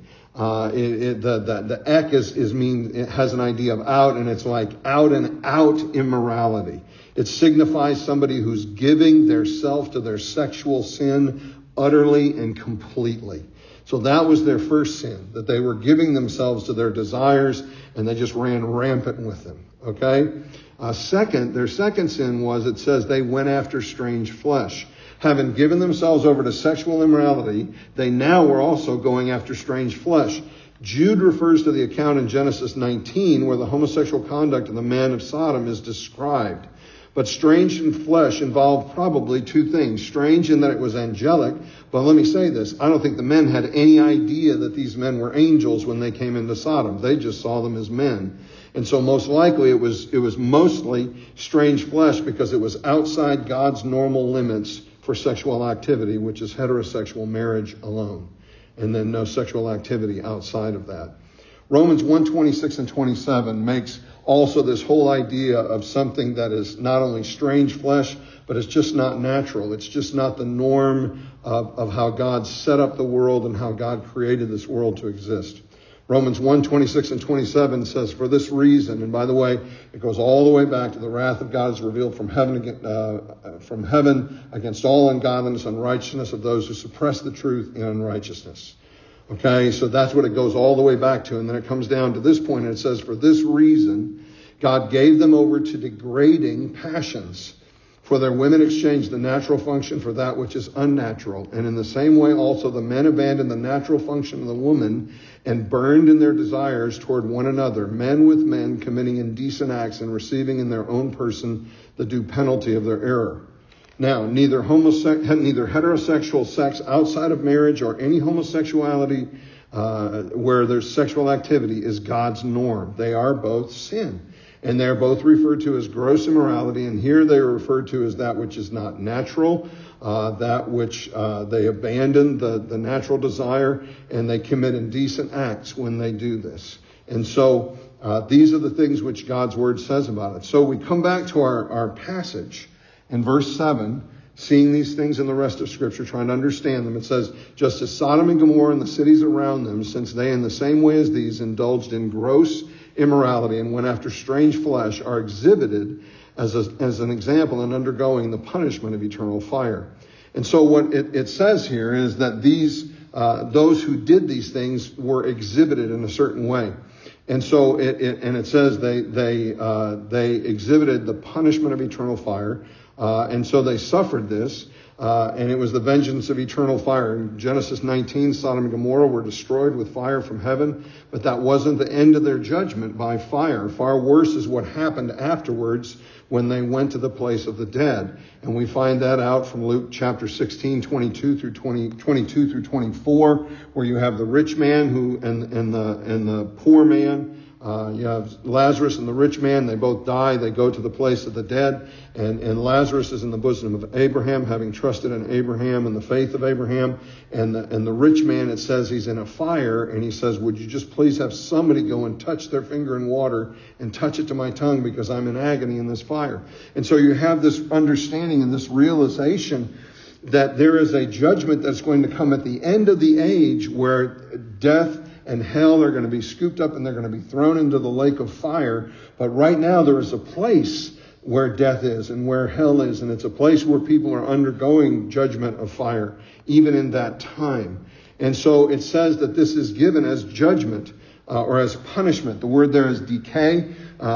The ek it has an idea of out, and it's like out and out immorality. It signifies somebody who's giving their self to their sexual sin utterly and completely. So that was their first sin, that they were giving themselves to their desires, and they just ran rampant with them. Okay? Their second sin was, it says, they went after strange flesh. Having given themselves over to sexual immorality, they now were also going after strange flesh. Jude refers to the account in Genesis 19 where the homosexual conduct of the men of Sodom is described. But strange in flesh involved probably two things. Strange in that it was angelic. But let me say this. I don't think the men had any idea that these men were angels when they came into Sodom. They just saw them as men. And so most likely it was mostly strange flesh because it was outside God's normal limits for sexual activity, which is heterosexual marriage alone. And then no sexual activity outside of that. Romans 1:26 and 27 makes also this whole idea of something that is not only strange flesh, but it's just not natural. It's just not the norm of how God set up the world and how God created this world to exist. Romans 1:26 and 27 says, for this reason, and by the way, it goes all the way back to the wrath of God is revealed from heaven against all ungodliness and unrighteousness of those who suppress the truth in unrighteousness. Okay, so that's what it goes all the way back to. And then it comes down to this point, and it says, for this reason, God gave them over to degrading passions. For their women exchanged the natural function for that which is unnatural. And in the same way also the men abandoned the natural function of the woman and burned in their desires toward one another, men with men committing indecent acts and receiving in their own person the due penalty of their error. Now, neither heterosexual sex outside of marriage or any homosexuality where there's sexual activity is God's norm. They are both sin. And they're both referred to as gross immorality. And here they are referred to as that which is not natural, that which they abandon the natural desire, and they commit indecent acts when they do this. And so these are the things which God's word says about it. So we come back to our passage in verse 7, seeing these things in the rest of Scripture, trying to understand them. It says, just as Sodom and Gomorrah and the cities around them, since they in the same way as these indulged in gross immorality and went after strange flesh, are exhibited as an example in undergoing the punishment of eternal fire. And so what it says here is that those who did these things were exhibited in a certain way. And so it says they exhibited the punishment of eternal fire. And so they suffered this. And it was the vengeance of eternal fire. In Genesis 19, Sodom and Gomorrah were destroyed with fire from heaven, but that wasn't the end of their judgment by fire. Far worse is what happened afterwards when they went to the place of the dead. And we find that out from Luke chapter 16, 22 through 24, where you have the rich man and the poor man You have Lazarus and the rich man. They both die. They go to the place of the dead. And Lazarus is in the bosom of Abraham, having trusted in Abraham and the faith of Abraham. And the rich man, it says he's in a fire. And he says, would you just please have somebody go and touch their finger in water and touch it to my tongue, because I'm in agony in this fire. And so you have this understanding and this realization that there is a judgment that's going to come at the end of the age, where death and hell are going to be scooped up and they're going to be thrown into the lake of fire. But right now there is a place where death is and where hell is. And it's a place where people are undergoing judgment of fire, even in that time. And so it says that this is given as judgment or as punishment. The word there is decay,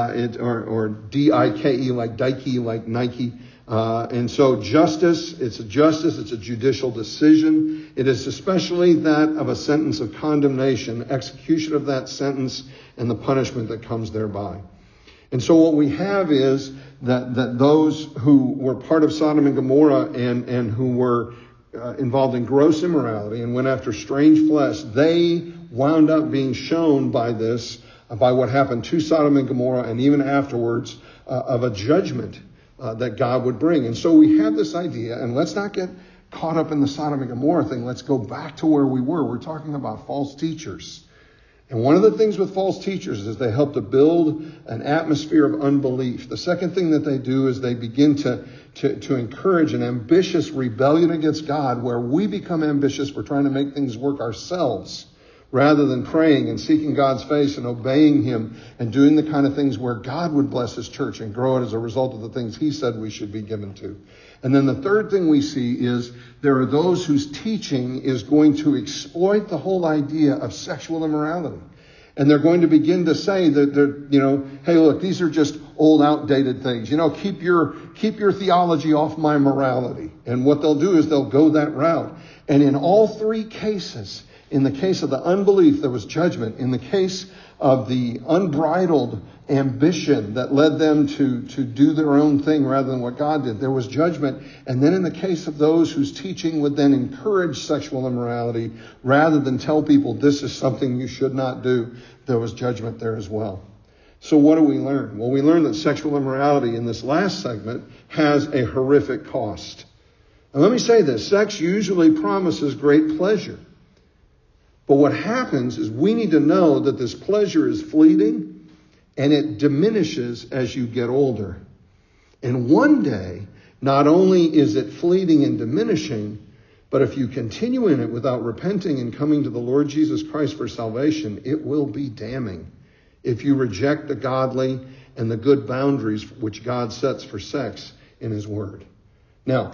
or D-I-K-E, like Dike, like Nike. And so justice, it's a judicial decision. It is especially that of a sentence of condemnation, execution of that sentence, and the punishment that comes thereby. And so what we have is that those who were part of Sodom and Gomorrah and who were involved in gross immorality and went after strange flesh, they wound up being shown by this, by what happened to Sodom and Gomorrah, and even afterwards, of a judgment that God would bring. And so we have this idea, and let's not get caught up in the Sodom and Gomorrah thing. Let's go back to where we were. We're talking about false teachers. And one of the things with false teachers is they help to build an atmosphere of unbelief. The second thing that they do is they begin to encourage an ambitious rebellion against God, where we become ambitious. We're trying to make things work ourselves, rather than praying and seeking God's face and obeying Him and doing the kind of things where God would bless His church and grow it as a result of the things He said we should be given to. And then the third thing we see is there are those whose teaching is going to exploit the whole idea of sexual immorality. And they're going to begin to say that hey, look, these are just old, outdated things. Keep your theology off my morality. And what they'll do is they'll go that route. And in all three cases, in the case of the unbelief, there was judgment. In the case of the unbridled ambition that led them to do their own thing rather than what God did, there was judgment. And then in the case of those whose teaching would then encourage sexual immorality rather than tell people this is something you should not do, there was judgment there as well. So what do we learn? Well, we learn that sexual immorality in this last segment has a horrific cost. And let me say this, sex usually promises great pleasure. But what happens is we need to know that this pleasure is fleeting and it diminishes as you get older. And one day, not only is it fleeting and diminishing, but if you continue in it without repenting and coming to the Lord Jesus Christ for salvation, it will be damning if you reject the godly and the good boundaries which God sets for sex in His Word. Now,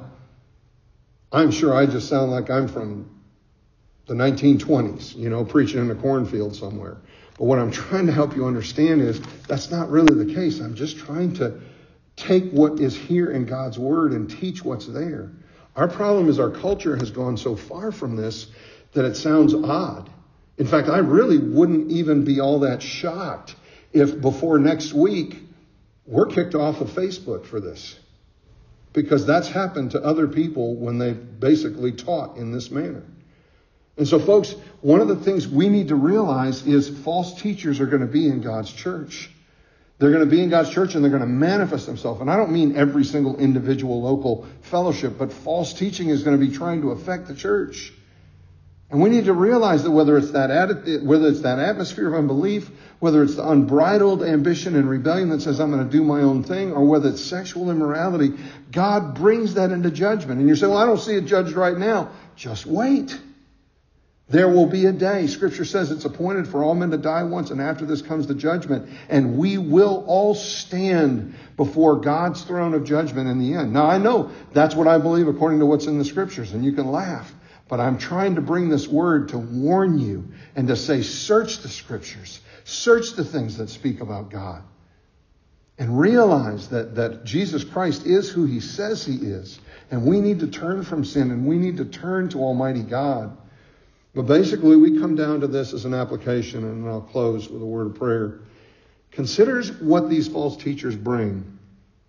I'm sure I just sound like I'm from the 1920s, preaching in a cornfield somewhere. But what I'm trying to help you understand is that's not really the case. I'm just trying to take what is here in God's Word and teach what's there. Our problem is our culture has gone so far from this that it sounds odd. In fact, I really wouldn't even be all that shocked if before next week we're kicked off of Facebook for this. Because that's happened to other people when they've basically taught in this manner. And so, folks, one of the things we need to realize is false teachers are going to be in God's church. They're going to be in God's church and they're going to manifest themselves. And I don't mean every single individual local fellowship, but false teaching is going to be trying to affect the church. And we need to realize that whether it's that atmosphere of unbelief, whether it's the unbridled ambition and rebellion that says I'm going to do my own thing, or whether it's sexual immorality, God brings that into judgment. And you're saying, well, I don't see it judged right now. Just wait. There will be a day. Scripture says it's appointed for all men to die once, and after this comes the judgment. And we will all stand before God's throne of judgment in the end. Now, I know that's what I believe according to what's in the Scriptures, and you can laugh. But I'm trying to bring this word to warn you and to say, search the Scriptures. Search the things that speak about God. And realize that Jesus Christ is who He says He is. And we need to turn from sin, and we need to turn to Almighty God. But basically, we come down to this as an application, and I'll close with a word of prayer. Consider what these false teachers bring.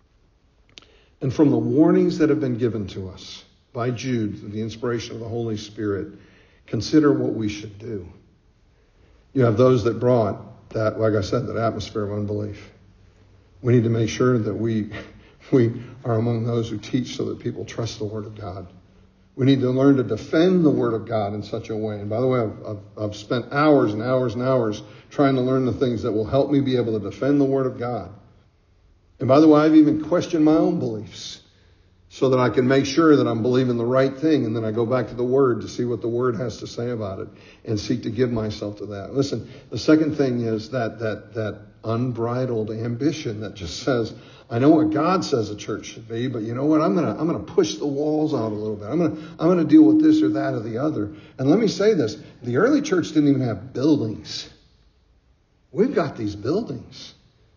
And from the warnings that have been given to us by Jude, through the inspiration of the Holy Spirit, consider what we should do. You have those that brought that, like I said, that atmosphere of unbelief. We need to make sure that we are among those who teach so that people trust the Word of God. We need to learn to defend the Word of God in such a way. And by the way, I've spent hours and hours and hours trying to learn the things that will help me be able to defend the Word of God. And by the way, I've even questioned my own beliefs so that I can make sure that I'm believing the right thing. And then I go back to the Word to see what the Word has to say about it and seek to give myself to that. Listen, the second thing is that unbridled ambition that just says, I know what God says a church should be, but you know what? I'm gonna push the walls out a little bit. I'm gonna deal with this or that or the other. And let me say this: the early church didn't even have buildings. We've got these buildings.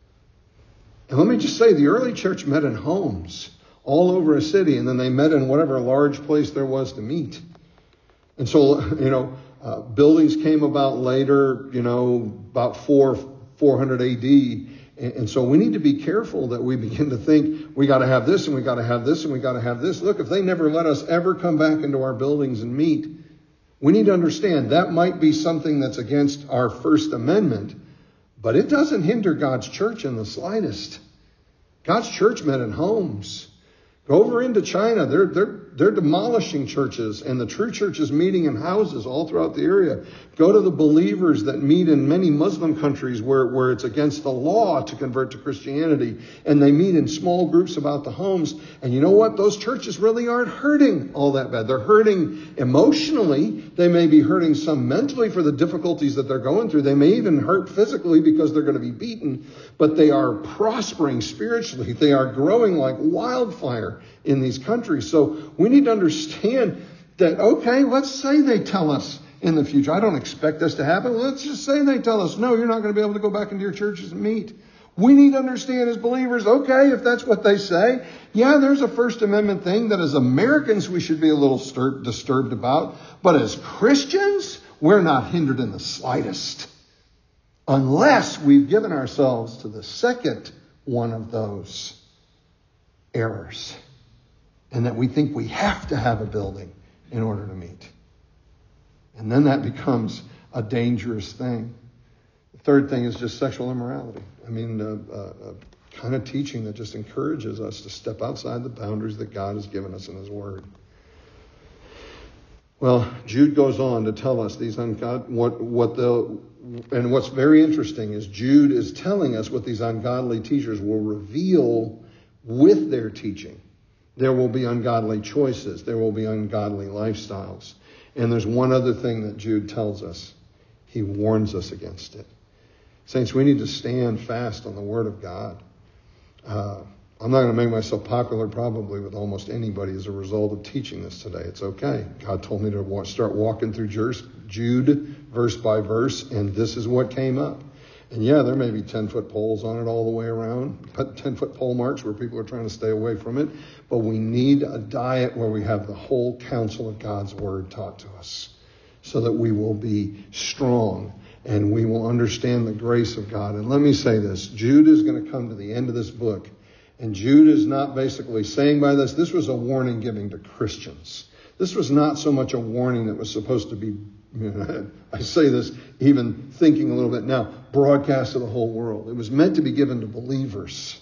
And let me just say, the early church met in homes all over a city, and then they met in whatever large place there was to meet. And so, buildings came about later, about 400 AD. And so we need to be careful that we begin to think we got to have this and we got to have this and we got to have this. Look, if they never let us ever come back into our buildings and meet, we need to understand that might be something that's against our First Amendment, but it doesn't hinder God's church in the slightest. God's church met in homes. Go over into China. They're demolishing churches, and the true church is meeting in houses all throughout the area. Go to the believers that meet in many Muslim countries where it's against the law to convert to Christianity, and they meet in small groups about the homes. And you know what? Those churches really aren't hurting all that bad. They're hurting emotionally. They may be hurting some mentally for the difficulties that they're going through. They may even hurt physically because they're going to be beaten, but they are prospering spiritually. They are growing like wildfire in these countries. So we need to understand that, okay, let's say they tell us in the future. I don't expect this to happen. Let's just say they tell us, no, you're not going to be able to go back into your churches and meet. We need to understand as believers, okay, if that's what they say, yeah, there's a First Amendment thing that as Americans we should be a little disturbed about. But as Christians, we're not hindered in the slightest. Unless we've given ourselves to the second one of those errors. And that we think we have to have a building in order to meet. And then that becomes a dangerous thing. The third thing is just sexual immorality. Kind of teaching that just encourages us to step outside the boundaries that God has given us in His Word. Well, Jude goes on to tell us these and what's very interesting is Jude is telling us what these ungodly teachers will reveal with their teaching. There will be ungodly choices. There will be ungodly lifestyles. And there's one other thing that Jude tells us. He warns us against it. Saints, we need to stand fast on the Word of God. I'm not going to make myself popular probably with almost anybody as a result of teaching this today. It's okay. God told me to start walking through Jude verse by verse, and this is what came up. And yeah, there may be 10-foot poles on it all the way around, 10-foot pole marks where people are trying to stay away from it. But we need a diet where we have the whole counsel of God's Word taught to us so that we will be strong and we will understand the grace of God. And let me say this, Jude is going to come to the end of this book. And Jude is not basically saying by this was a warning giving to Christians. This was not so much a warning that was supposed to be, I say this even thinking a little bit now, broadcast to the whole world. It was meant to be given to believers.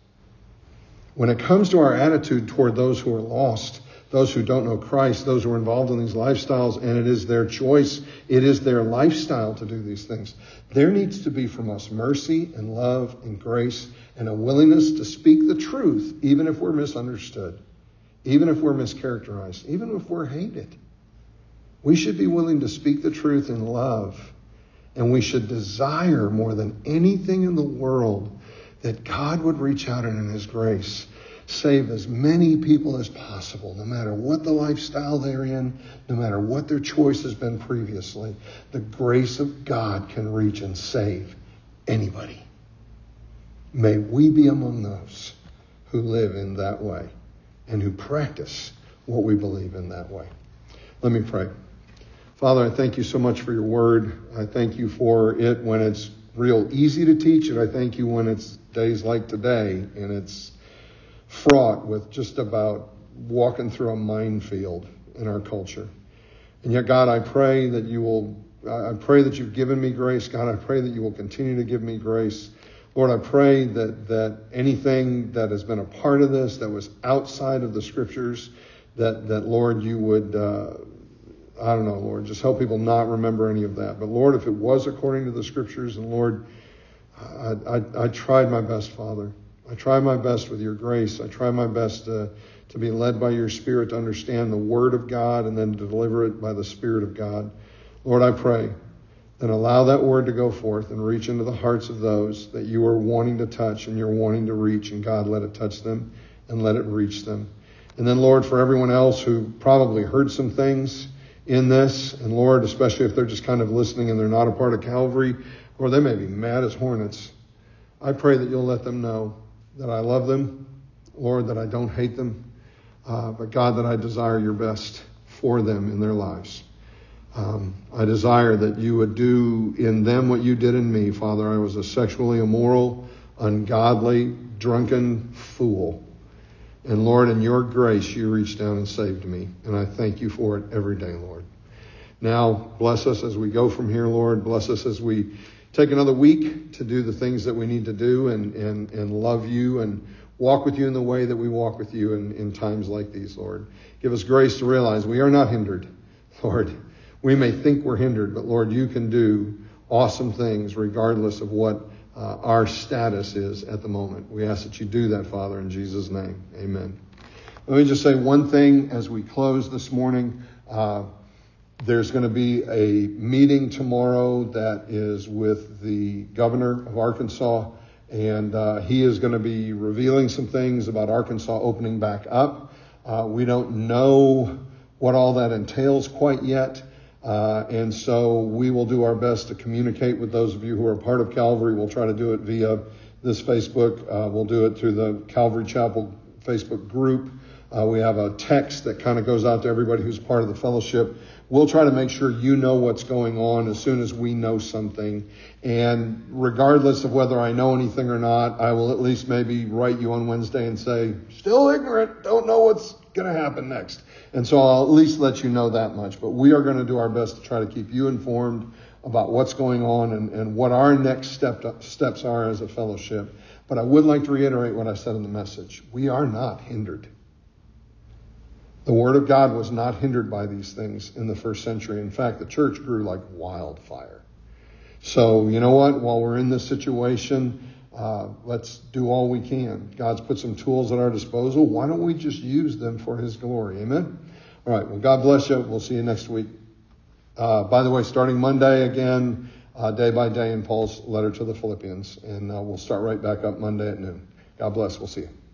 When it comes to our attitude toward those who are lost, those who don't know Christ, those who are involved in these lifestyles, and it is their choice, it is their lifestyle to do these things. There needs to be from us mercy and love and grace and a willingness to speak the truth, even if we're misunderstood, even if we're mischaracterized, even if we're hated. We should be willing to speak the truth in love, and we should desire more than anything in the world that God would reach out and in His grace save as many people as possible, no matter what the lifestyle they're in, no matter what their choice has been previously. The grace of God can reach and save anybody. May we be among those who live in that way and who practice what we believe in that way. Let me pray. Father, I thank you so much for your word. I thank you for it when it's real easy to teach it. I thank you when it's days like today and it's fraught with just about walking through a minefield in our culture. And yet, God, I pray that you will I pray that you've given me grace. God, I pray that you will continue to give me grace. Lord, I pray that anything that has been a part of this that was outside of the Scriptures, that Lord, you would, I don't know, Lord, just help people not remember any of that. But Lord, if it was according to the Scriptures, and Lord, I tried my best, Father. I tried my best with your grace. I tried my best to be led by your Spirit to understand the Word of God and then to deliver it by the Spirit of God. Lord, I pray that allow that Word to go forth and reach into the hearts of those that you are wanting to touch and you're wanting to reach. And God, let it touch them and let it reach them. And then, Lord, for everyone else who probably heard some things in this, and Lord, especially if they're just kind of listening and they're not a part of Calvary, or they may be mad as hornets, I pray that you'll let them know that I love them, Lord, that I don't hate them, but God, that I desire your best for them in their lives. I desire that you would do in them what you did in me, Father. I was a sexually immoral, ungodly, drunken fool. And Lord, in your grace, you reached down and saved me. And I thank you for it every day, Lord. Now, bless us as we go from here, Lord. Bless us as we take another week to do the things that we need to do and love you and walk with you in the way that we walk with you in times like these, Lord. Give us grace to realize we are not hindered, Lord. We may think we're hindered, but Lord, you can do awesome things regardless of what our status is at the moment. We ask that you do that, Father, in Jesus' name. Amen. Let me just say one thing as we close this morning. There's going to be a meeting tomorrow that is with the governor of Arkansas, and he is going to be revealing some things about Arkansas opening back up. We don't know what all that entails quite yet. And so we will do our best to communicate with those of you who are part of Calvary. We'll try to do it via this Facebook. We'll do it through the Calvary Chapel Facebook group. We have a text that kind of goes out to everybody who's part of the fellowship. We'll try to make sure you know what's going on as soon as we know something. And regardless of whether I know anything or not, I will at least maybe write you on Wednesday and say, still ignorant, don't know what's going to happen next. And so I'll at least let you know that much. But we are going to do our best to try to keep you informed about what's going on and what our next steps are as a fellowship. But I would like to reiterate what I said in the message. We are not hindered. The Word of God was not hindered by these things in the first century. In fact, the church grew like wildfire. So, you know what? While we're in this situation, let's do all we can. God's put some tools at our disposal. Why don't we just use them for His glory? Amen? All right. Well, God bless you. We'll see you next week. By the way, starting Monday again, day by day in Paul's letter to the Philippians. And we'll start right back up Monday at noon. God bless. We'll see you.